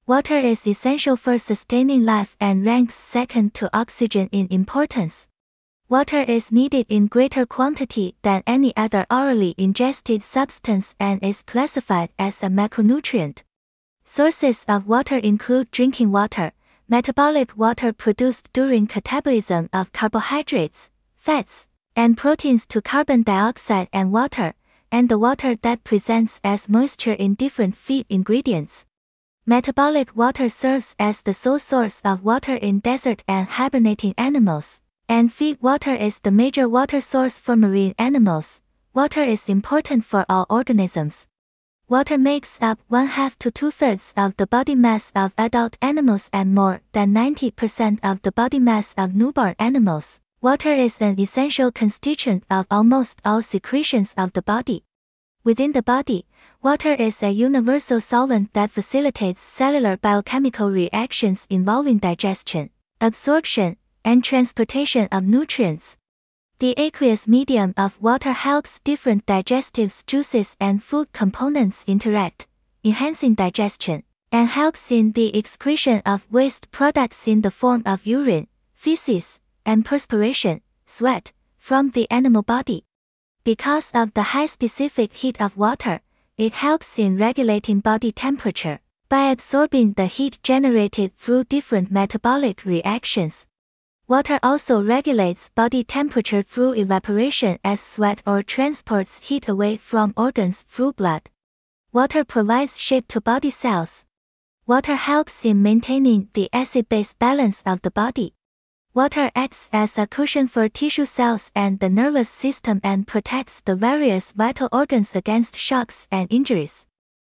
Water is essential for sustaining life and ranks second to oxygen in importance. Water is needed in greater quantity than any other orally ingested substance and is classified as a macronutrient. Sources of water include drinking water, metabolic water produced during catabolism of carbohydrates, fats, and proteins to carbon dioxide and water, and the water that presents as moisture in different feed ingredients. Metabolic water serves as the sole source of water in desert and hibernating animals, and feed water is the major water source for marine animals. Water is important for all organisms. Water makes up 1/2 to 2/3 of the body mass of adult animals and more than 90% of the body mass of newborn animals. Water is an essential constituent of almost all secretions of the body. Within the body, water is a universal solvent that facilitates cellular biochemical reactions involving digestion, absorption, and transportation of nutrients. The aqueous medium of water helps different digestives, juices, and food components interact, enhancing digestion, and helps in the excretion of waste products in the form of urine, feces, and perspiration, sweat, from the animal body. Because of the high specific heat of water, it helps in regulating body temperature by absorbing the heat generated through different metabolic reactions. Water also regulates body temperature through evaporation as sweat or transports heat away from organs through blood. Water provides shape to body cells. Water helps in maintaining the acid-base balance of the body. Water acts as a cushion for tissue cells and the nervous system and protects the various vital organs against shocks and injuries.